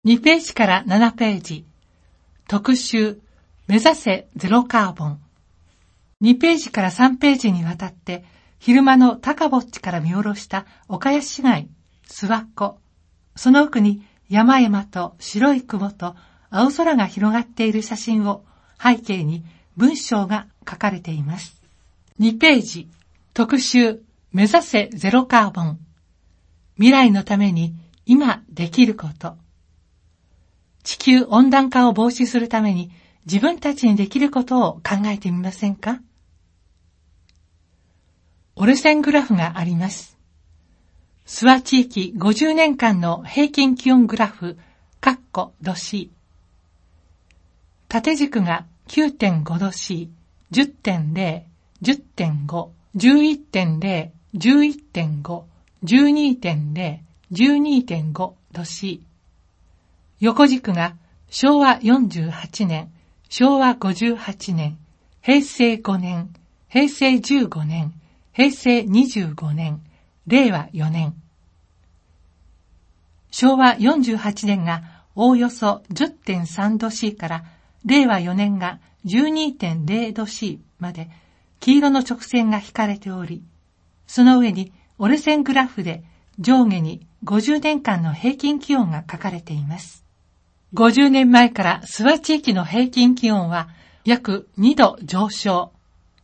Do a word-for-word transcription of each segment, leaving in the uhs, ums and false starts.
にページからななページ、特集、目指せゼロカーボン。にページからさんページにわたって、昼間の高ぼっちから見下ろした岡谷市街、諏訪湖、その奥に山々と白い雲と青空が広がっている写真を背景に文章が書かれています。にページ、特集、目指せゼロカーボン。未来のために今できること。地球温暖化を防止するために自分たちにできることを考えてみませんか？折れ線グラフがあります。諏訪地域ごじゅうねんかんの平均気温グラフ、カッコ度 C。縦軸が きゅうてんご 度 C、じゅってんゼロ、じゅってんご、じゅういってんゼロ、じゅういってんご、じゅうにてんゼロ、じゅうにてんご 度 C。横軸がしょうわよんじゅうはちねん、しょうわごじゅうはちねん、へいせいごねん、へいせいじゅうごねん、へいせいにじゅうごねん、れいわよねん。しょうわよんじゅうはちねんがおおよそ じゅってんさん 度 C かられいわよねんが じゅうにてんゼロ 度 C まで黄色の直線が引かれており、その上に折れ線グラフで上下にごじゅうねんかんの平均気温が書かれています。ごじゅうねんまえから諏訪地域の平均気温は約にど上昇。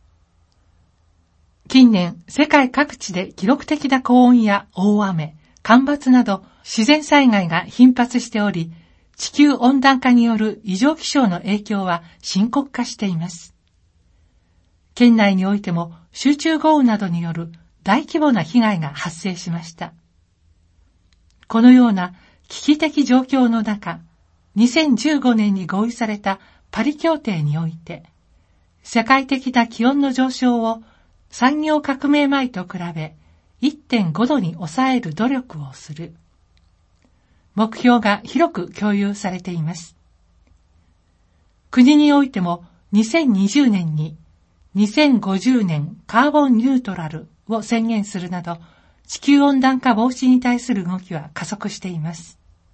近年、世界各地で記録的な高温や大雨、干ばつなど自然災害が頻発しており、地球温暖化による異常気象の影響は深刻化しています。県内においても集中豪雨などによる大規模な被害が発生しました。このような危機的状況の中、にせんじゅうごねんに合意されたパリ協定において、世界的な気温の上昇を産業革命前と比べ いってんご 度に抑える努力をする。目標が広く共有されています。国においてもにせんにじゅうねんににせんごじゅうねんカーボンニュートラルを宣言するなど、地球温暖化防止に対する動きは加速しています。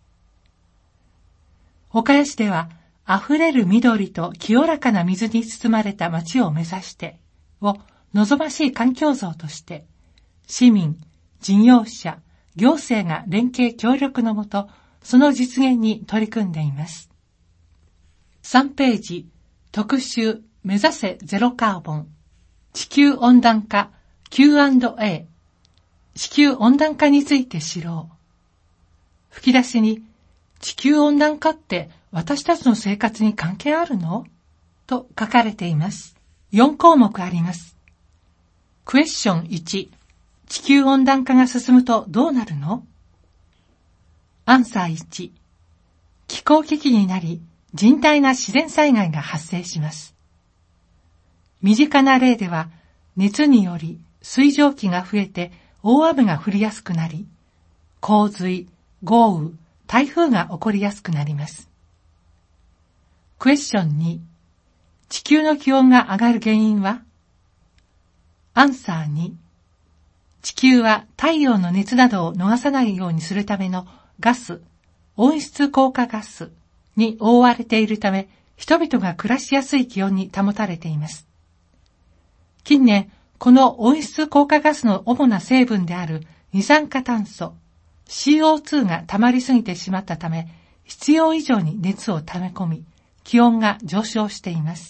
岡谷市では、溢れる緑と清らかな水に包まれた街を目指してを望ましい環境像として、市民、事業者、行政が連携協力のもと、その実現に取り組んでいます。さんページ、特集、目指せゼロカーボン。地球温暖化 キューアンドエー。地球温暖化について知ろう。吹き出しに、地球温暖化って私たちの生活に関係あるの？と書かれています。よんこうもくあります。クエスチョンいち、地球温暖化が進むとどうなるの？アンサーいち、気候危機になり甚大な自然災害が発生します。身近な例では、熱により水蒸気が増えて大雨が降りやすくなり、洪水、豪雨、台風が起こりやすくなります。クエスチョンに、地球の気温が上がる原因は？アンサーに、地球は太陽の熱などを逃さないようにするためのガス、温室効果ガスに覆われているため、人々が暮らしやすい気温に保たれています。近年、この温室効果ガスの主な成分である二酸化炭素、シーオーツー が溜まりすぎてしまったため、必要以上に熱を溜め込み、気温が上昇しています。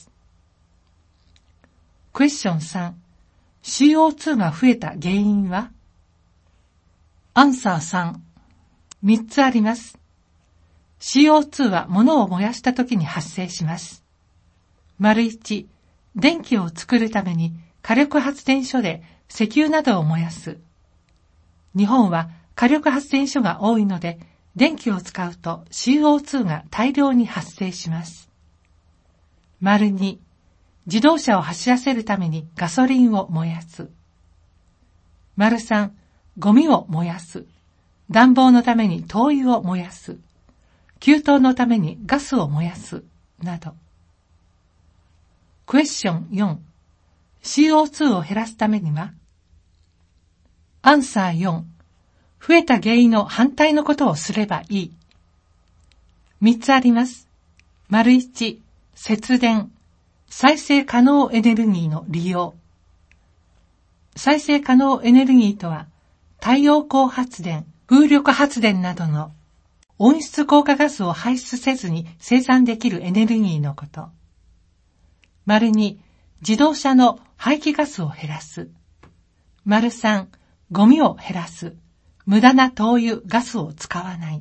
クエスチョンさん、シーオーツー が増えた原因は？アンサーさん、みっつあります。シーオーツー は物を燃やしたときに発生します。丸いち、電気を作るために火力発電所で石油などを燃やす。日本は火力発電所が多いので、電気を使うと シーオーツー が大量に発生します。丸に、自動車を走らせるためにガソリンを燃やす。丸さん、ゴミを燃やす。暖房のために灯油を燃やす。給湯のためにガスを燃やす。など。クエスチョンよん、シーオーツー を減らすためには？アンサーよん、増えた原因の反対のことをすればいい。 みっつあります。丸いち、節電、再生可能エネルギーの利用。再生可能エネルギーとは、太陽光発電、風力発電などの温室効果ガスを排出せずに生産できるエネルギーのこと。丸に、自動車の排気ガスを減らす。丸さん、ゴミを減らす。無駄な灯油、ガスを使わない。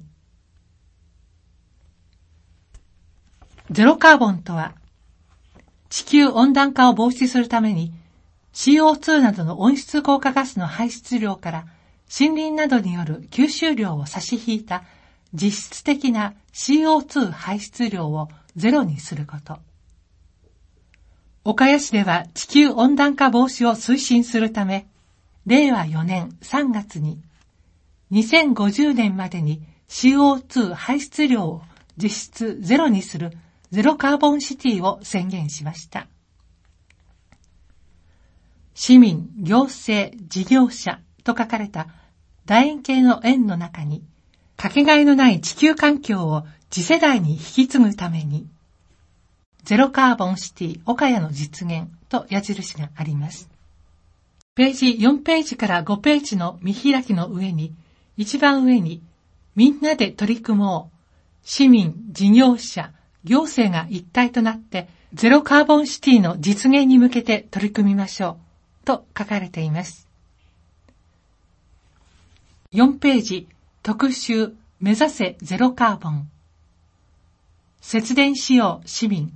ゼロカーボンとは、地球温暖化を防止するために シーオーツー などの温室効果ガスの排出量から森林などによる吸収量を差し引いた実質的な シーオーツー 排出量をゼロにすること。岡谷市では地球温暖化防止を推進するため、れいわよねんさんがつににせんごじゅうねんまでに シーオーツー 排出量を実質ゼロにするゼロカーボンシティを宣言しました。市民、行政、事業者と書かれた楕円形の円の中に、かけがえのない地球環境を次世代に引き継ぐために、ゼロカーボンシティ岡谷の実現と矢印があります。ページよんページからごページの見開きの上に、一番上に、みんなで取り組もう、市民、事業者、行政が一体となってゼロカーボンシティの実現に向けて取り組みましょうと書かれています。よんページ特集目指せゼロカーボン。節電しよう市民。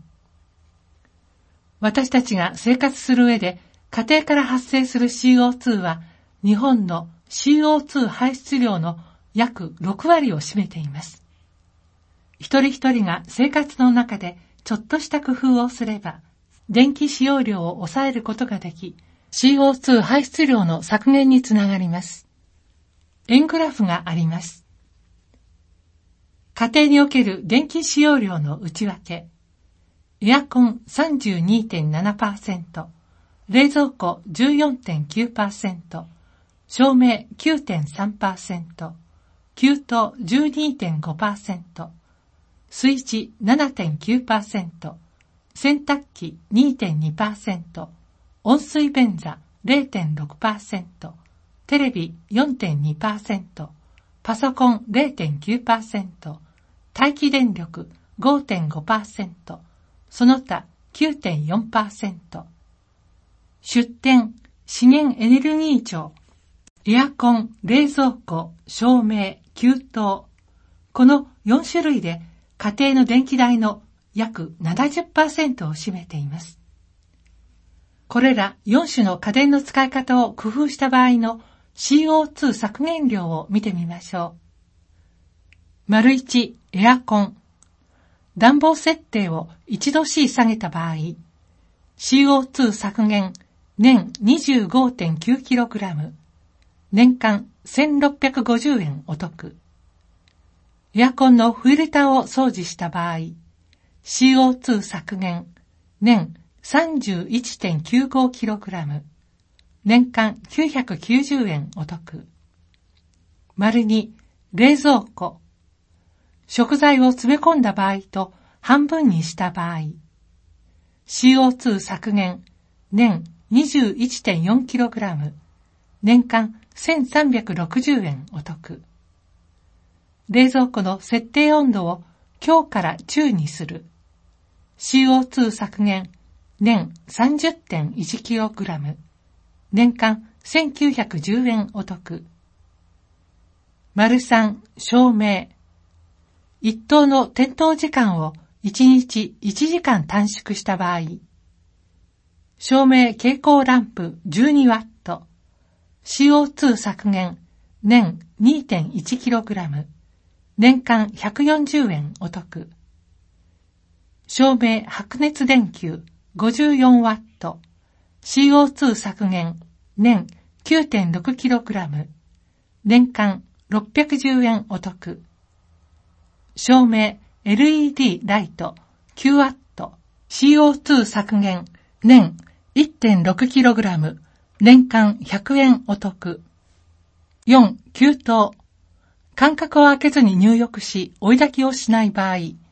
私たちが生活する上で家庭から発生する シーオーツー は日本の シーオーツー 排出量の約ろくわりを占めています。一人一人が生活の中でちょっとした工夫をすれば、電気使用量を抑えることができ、シーオーツー 排出量の削減につながります。円グラフがあります。家庭における電気使用量の内訳。エアコン さんじゅうにてんななパーセント、冷蔵庫 じゅうよんてんきゅうパーセント、照明 きゅうてんさんパーセント、給湯 じゅうにてんごパーセント、水地 ななてんきゅうパーセント、洗濯機 にてんにパーセント、温水便座 れいてんろくパーセント、テレビ よんてんにパーセント、パソコン れいてんきゅうパーセント、待機電力 ごてんごパーセント、その他 きゅうてんよんパーセント。出典、資源エネルギー庁、エアコン、冷蔵庫、照明、給湯、このよんしゅるいで家庭の電気代の約 ななじゅっパーセント を占めています。これらよんしゅの家電の使い方を工夫した場合の シーオーツー 削減量を見てみましょう。丸いち、エアコン。暖房設定を いちどシー 下げた場合、シーオーツー 削減年 にじゅうごてんきゅうキログラム、年間せんろっぴゃくごじゅうえんお得。エアコンのフィルターを掃除した場合、シーオーツー 削減、年 さんじゅういってんきゅうごキログラム、年間きゅうひゃくきゅうじゅうえんお得。丸に、冷蔵庫。食材を詰め込んだ場合と半分にした場合、シーオーツー 削減、年 にじゅういってんよんキログラム、年間せんさんびゃくろくじゅうえんお得。冷蔵庫の設定温度を強から中にする。シーオーツー 削減、年 さんじゅってんいちキログラム、年間せんきゅうひゃくじゅうえんお得。丸さん、照明。一灯の点灯時間をいちにちいちじかん短縮した場合、照明蛍光ランプじゅうにワット、シーオーツー 削減、年 にてんいちキログラム、年間ひゃくよんじゅうえんお得。照明白熱電球ごじゅうよんワット、シーオーツー 削減、年 きゅうてんろくキログラム、年間ろっぴゃくじゅうえんお得。照明 エルイーディー ライトきゅうワット、シーオーツー 削減、年 いってんろくキログラム、年間ひゃくえんお得。よん、給湯。間隔を空けずに入浴し追い焚きをしない場合、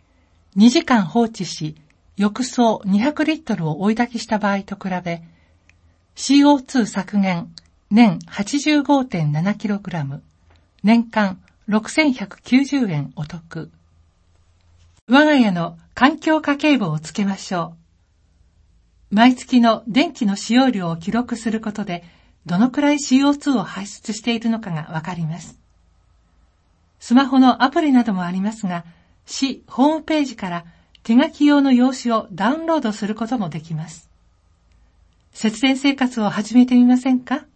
にじかん放置し、浴槽にひゃくリットルを追い焚きした場合と比べ、シーオーツー 削減年 はちじゅうごてんななキログラム、年間ろくせんひゃくきゅうじゅうえんお得。我が家の環境家計簿をつけましょう。毎月の電気の使用量を記録することで、どのくらい シーオーツー を排出しているのかがわかります。スマホのアプリなどもありますが、市ホームページから手書き用の用紙をダウンロードすることもできます。節電生活を始めてみませんか？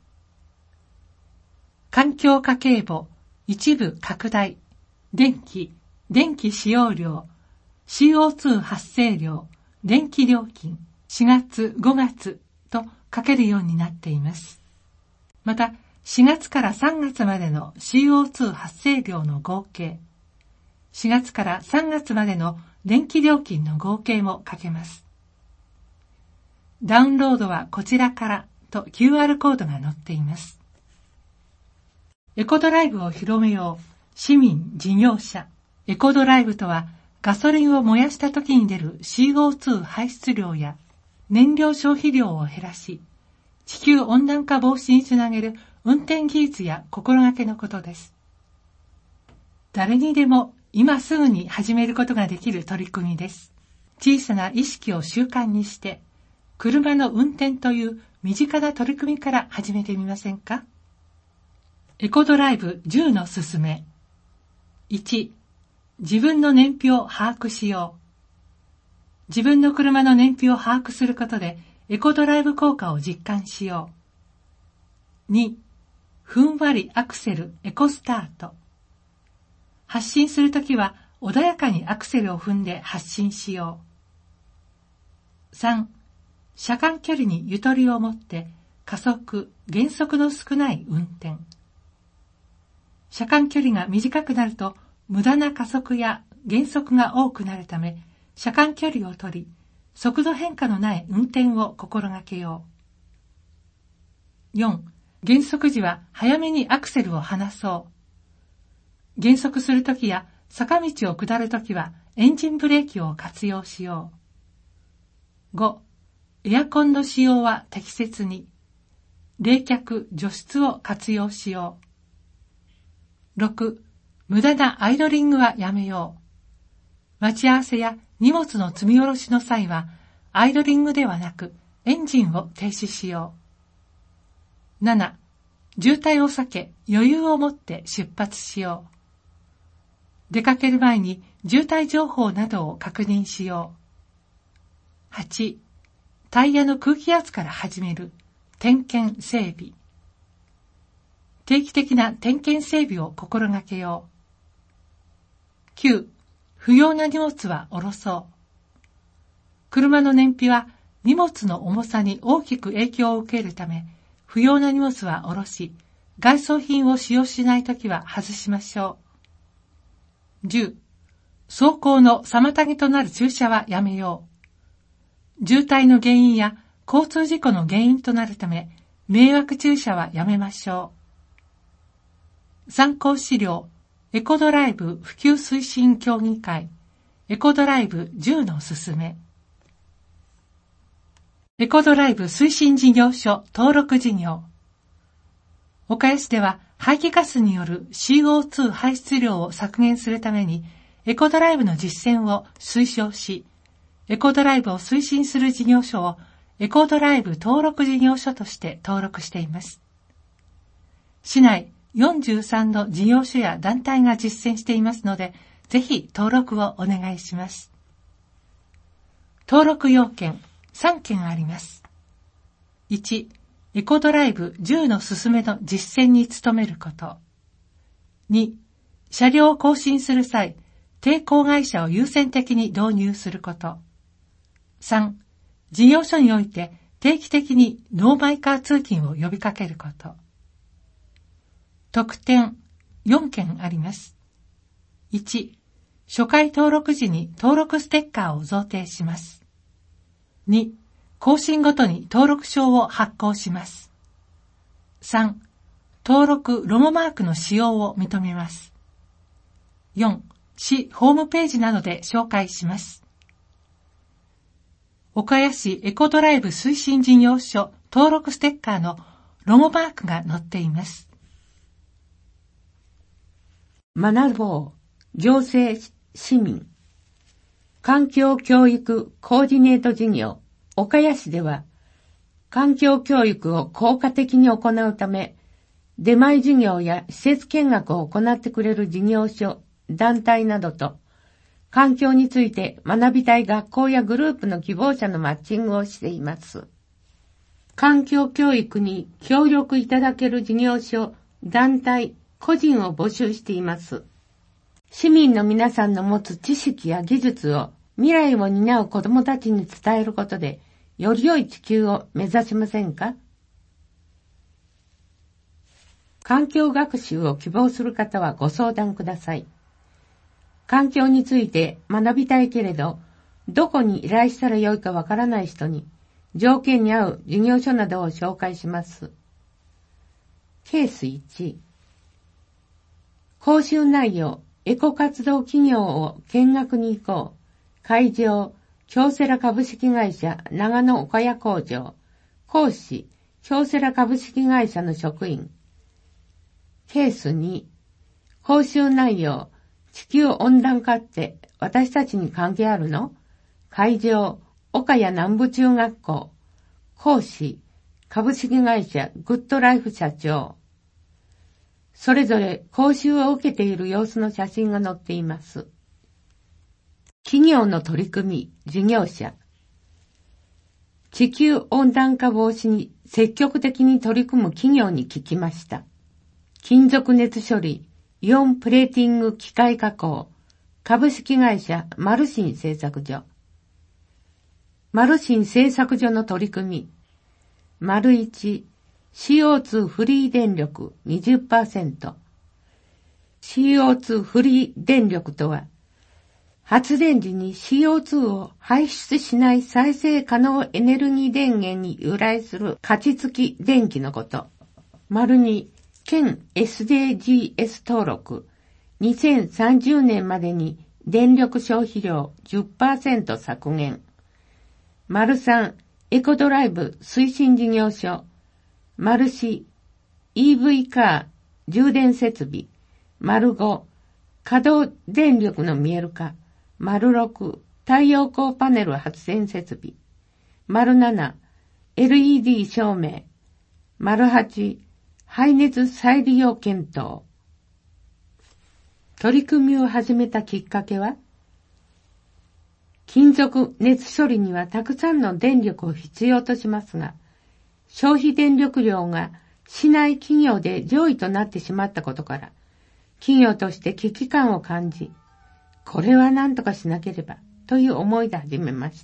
環境家計簿、一部拡大、電気、電気使用量、シーオーツー 発生量、電気料金、しがつ、ごがつと書けるようになっています。また、しがつからさんがつまでの シーオーツー 発生量の合計、しがつからさんがつまでの電気料金の合計も書けます。ダウンロードはこちらからと キューアール コードが載っています。エコドライブを広めよう。市民、事業者。エコドライブとは、ガソリンを燃やした時に出る シーオーツー 排出量や燃料消費量を減らし、地球温暖化防止につなげる運転技術や心がけのことです。誰にでも今すぐに始めることができる取り組みです。小さな意識を習慣にして、車の運転という身近な取り組みから始めてみませんか？エコドライブじゅうのすすめ。いち、自分の燃費を把握しよう。自分の車の燃費を把握することでエコドライブ効果を実感しよう。に、ふんわりアクセルエコスタート。発進するときは穏やかにアクセルを踏んで発進しよう。さん、車間距離にゆとりを持って加速、減速の少ない運転。車間距離が短くなると無駄な加速や減速が多くなるため、車間距離を取り、速度変化のない運転を心がけよう。よん、減速時は早めにアクセルを離そう。減速するときや坂道を下るときはエンジンブレーキを活用しよう。ご、エアコンの使用は適切に。冷却、除湿を活用しよう。ろく、無駄なアイドリングはやめよう。待ち合わせや荷物の積み下ろしの際は、アイドリングではなく、エンジンを停止しよう。なな、渋滞を避け、余裕を持って出発しよう。出かける前に渋滞情報などを確認しよう。はち、タイヤの空気圧から始める、点検整備。定期的な点検整備を心がけよう。きゅう、不要な荷物は下ろそう。車の燃費は荷物の重さに大きく影響を受けるため、不要な荷物は下ろし、外装品を使用しないときは外しましょう。じゅう、走行の妨げとなる駐車はやめよう。渋滞の原因や交通事故の原因となるため、迷惑駐車はやめましょう。参考資料、エコドライブ普及推進協議会、エコドライブじゅうのすすめ。エコドライブ推進事業所登録事業。岡谷市では排気ガスによる シーオーツー 排出量を削減するために、エコドライブの実践を推奨し、エコドライブを推進する事業所をエコドライブ登録事業所として登録しています。市内よんじゅうさんの事業所や団体が実践していますので、ぜひ登録をお願いします。登録要件さんけんあります。いち、エコドライブじゅうのすすめの実践に努めること。に、車両を更新する際、並行会社を優先的に導入すること。さん、事業所において定期的にノーマイカー通勤を呼びかけること。特典よんけんあります。いち、初回登録時に登録ステッカーを贈呈します。に、更新ごとに登録証を発行します。さん、登録ロゴマークの使用を認めます。よん、 市ホームページなどで紹介します。岡谷市エコドライブ推進事業所登録ステッカーのロゴマークが載っています。 学ぼう行政市民環境教育コーディネート事業岡谷市では、環境教育を効果的に行うため、出前授業や施設見学を行ってくれる事業所、団体などと、環境について学びたい学校やグループの希望者のマッチングをしています。環境教育に協力いただける事業所、団体、個人を募集しています。市民の皆さんの持つ知識や技術を未来を担う子どもたちに伝えることで、より良い地球を目指しませんか？環境学習を希望する方はご相談ください。環境について学びたいけれど、どこに依頼したらよいかわからない人に、条件に合う事業所などを紹介します。ケースいち、講習内容、エコ活動企業を見学に行こう。会場、京セラ株式会社長野岡谷工場。講師、京セラ株式会社の職員。ケースに、講習内容、地球温暖化って私たちに関係あるの？会場、岡谷南部中学校。講師、株式会社グッドライフ社長。それぞれ講習を受けている様子の写真が載っています。企業の取り組み、事業者。地球温暖化防止に積極的に取り組む企業に聞きました。金属熱処理、イオンプレーティング機械加工、株式会社マルシン製作所。マルシン製作所の取り組み。丸いち、シーオーツー フリー電力 にじゅっパーセント。シーオーツー フリー電力とは、発電時に シーオーツー を排出しない再生可能エネルギー電源に由来する加湿器電気のこと。丸に、県 エスディージーエス 登録。にせんさんじゅうねんまでに電力消費量 じゅっパーセント 削減。丸さん、エコドライブ推進事業所。丸よん、イーブイ カー、充電設備。丸ご、稼働電力の見える化。丸ろく、太陽光パネル発電設備。丸なな、エルイーディー 照明。丸はち、排熱再利用検討。取り組みを始めたきっかけは、金属熱処理にはたくさんの電力を必要としますが、消費電力量が市内企業で上位となってしまったことから、企業として危機感を感じ、これは何とかしなければという思いで始めました。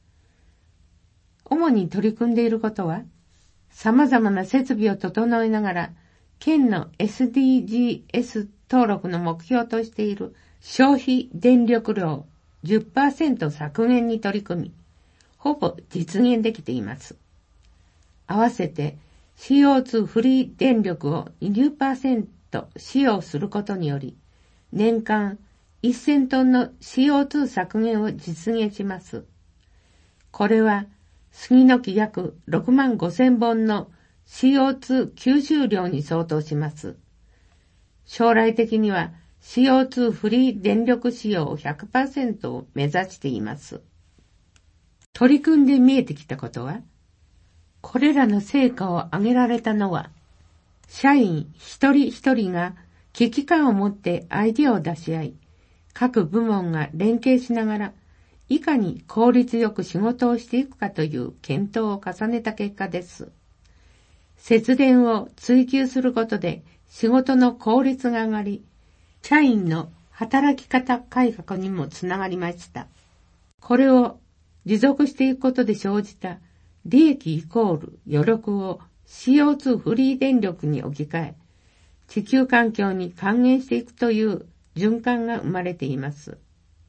主に取り組んでいることは、様々な設備を整えながら、県の エスディージーエス 登録の目標としている消費電力量 じゅっパーセント 削減に取り組み、ほぼ実現できています。合わせて シーオーツー フリー電力を にじゅっパーセント 使用することにより、年間せんトンの シーオーツー 削減を実現します。これは杉の木約ろくまんごせんぼんの シーオーツー 吸収量に相当します。将来的には シーオーツー フリー電力使用 ひゃくパーセント を目指しています。取り組んで見えてきたことは、これらの成果を上げられたのは、社員一人一人が危機感を持ってアイデアを出し合い、各部門が連携しながら、いかに効率よく仕事をしていくかという検討を重ねた結果です。節電を追求することで仕事の効率が上がり、社員の働き方改革にもつながりました。これを持続していくことで生じた利益イコール余力を シーオーツー フリー電力に置き換え、地球環境に還元していくという循環が生まれています。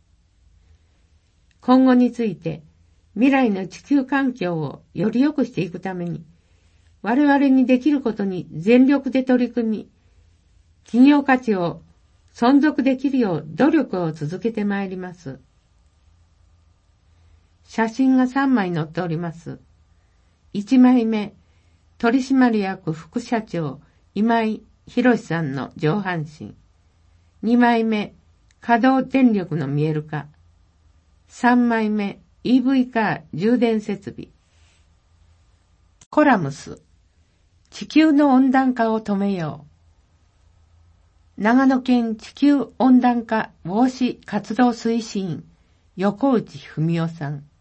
今後について、未来の地球環境をより良くしていくために、我々にできることに全力で取り組み、企業価値を存続できるよう努力を続けてまいります。写真がさんまい載っております。いちまいめ、取締役副社長今井博さんの上半身。にまいめ、稼働電力の見える化。さんまいめ、イーブイ カー充電設備。コラムス。地球の温暖化を止めよう。長野県地球温暖化防止活動推進員、横内文夫さん。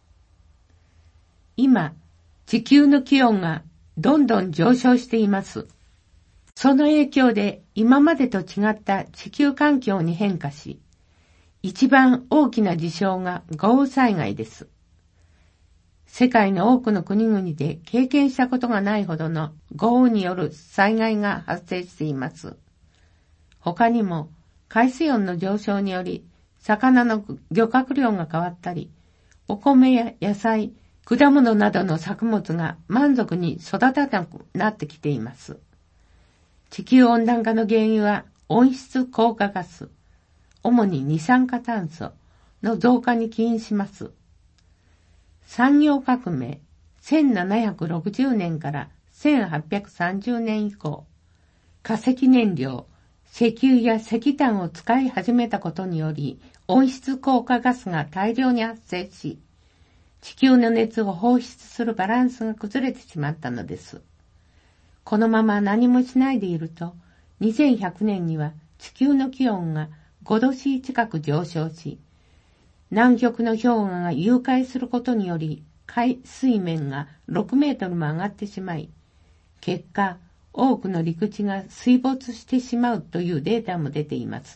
今、地球の気温がどんどん上昇しています。その影響で今までと違った地球環境に変化し、一番大きな事象が豪雨災害です。世界の多くの国々で経験したことがないほどの豪雨による災害が発生しています。他にも海水温の上昇により魚の漁獲量が変わったり、お米や野菜、果物などの作物が満足に育たなくなってきています。地球温暖化の原因は温室効果ガス、主に二酸化炭素の増加に起因します。産業革命せんななひゃくろくじゅうねんからせんはっぴゃくさんじゅうねん以降、化石燃料、石油や石炭を使い始めたことにより、温室効果ガスが大量に発生し、地球の熱を放出するバランスが崩れてしまったのです。このまま何もしないでいると、にせんひゃくねんには地球の気温がごど C 近く上昇し、南極の氷河が融解することにより海水面がろくメートルも上がってしまい、結果、多くの陸地が水没してしまうというデータも出ています。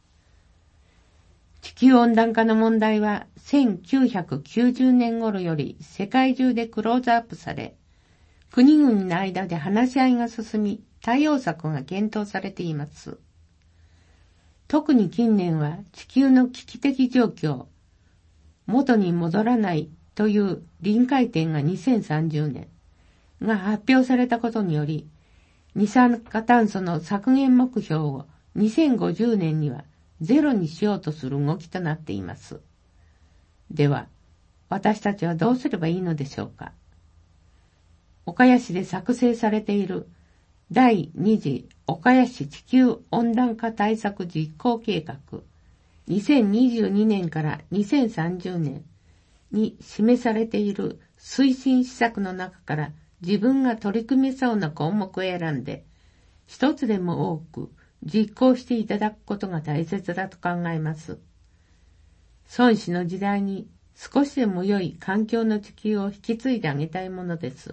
地球温暖化の問題はせんきゅうひゃくきゅうじゅうねん頃より世界中でクローズアップされ、国々の間で話し合いが進み、対応策が検討されています。特に近年は地球の危機的状況、元に戻らないという臨界点がにせんさんじゅうねんが発表されたことにより、二酸化炭素の削減目標をにせんごじゅうねんにはゼロにしようとする動きとなっています。では、私たちはどうすればいいのでしょうか。岡谷市で作成されている第二次岡谷市地球温暖化対策実行計画にせんにじゅうにねんからにせんさんじゅうねんに示されている推進施策の中から自分が取り組めそうな項目を選んで一つでも多く実行していただくことが大切だと考えます。孫子の時代に少しでも良い環境の地球を引き継いであげたいものです。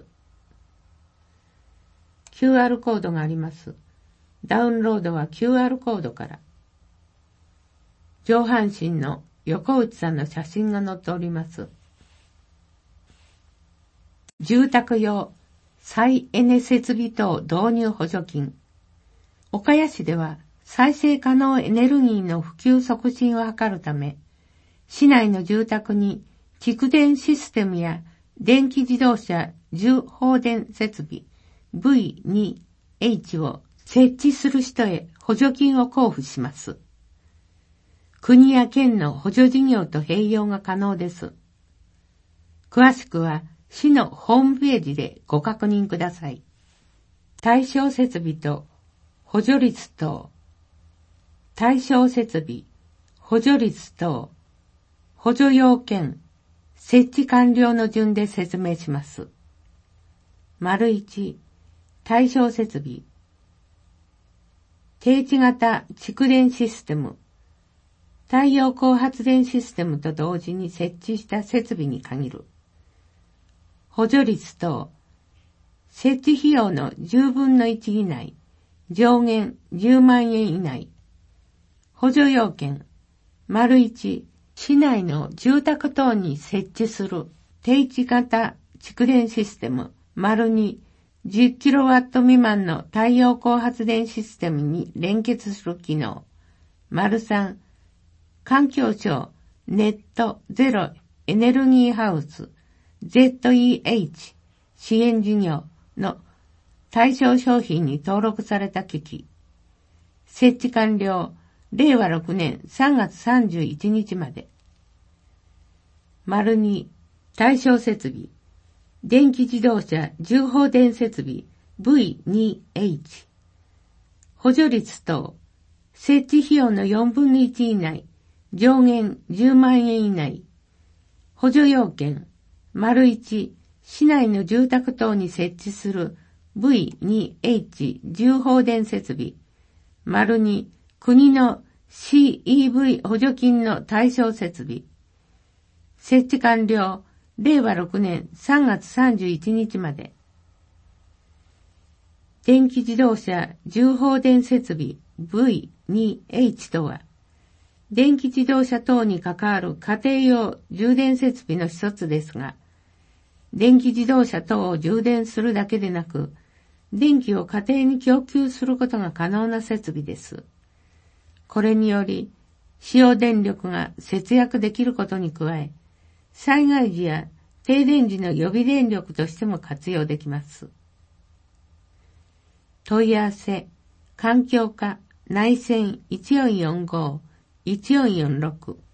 キューアール コードがあります。ダウンロードは キューアール コードから。上半身の横内さんの写真が載っております。住宅用再エネ設備等導入補助金。岡谷市では再生可能エネルギーの普及促進を図るため、市内の住宅に蓄電システムや電気自動車重放電設備 ブイツーエイチ を設置する人へ補助金を交付します。国や県の補助事業と併用が可能です。詳しくは市のホームページでご確認ください。対象設備と補助率等、対象設備、補助率等、補助要件、設置完了の順で説明します。丸一、対象設備。定置型蓄電システム。太陽光発電システムと同時に設置した設備に限る。補助率等。設置費用のじゅうぶんのいち以内。上限じゅうまんえん以内。補助要件。丸一、市内の住宅等に設置する定置型蓄電システム。丸二、じゅっキロワット未満の太陽光発電システムに連結する機能。丸三、環境省ネットゼロエネルギーハウス ゼットイーエイチ 支援事業の対象商品に登録された機器。設置完了れいわろくねんさんがつさんじゅういちにちまで。丸に、対象設備。電気自動車重放電設備 ブイツーエイチ。補助率等。設置費用のよんぶんのいち以内。上限じゅうまんえん以内。補助要件。丸いち、市内の住宅等に設置する ブイツーエイチ 重放電設備。丸に、国の シーイーブイ 補助金の対象設備。設置完了、れいわろくねんさんがつさんじゅういちにちまで。電気自動車重放電設備 ブイツーエイチ とは、電気自動車等に関わる家庭用充電設備の一つですが、電気自動車等を充電するだけでなく、電気を家庭に供給することが可能な設備です。これにより、使用電力が節約できることに加え、災害時や停電時の予備電力としても活用できます。問い合わせ、環境課内線いちよんよんご いちよんよんろく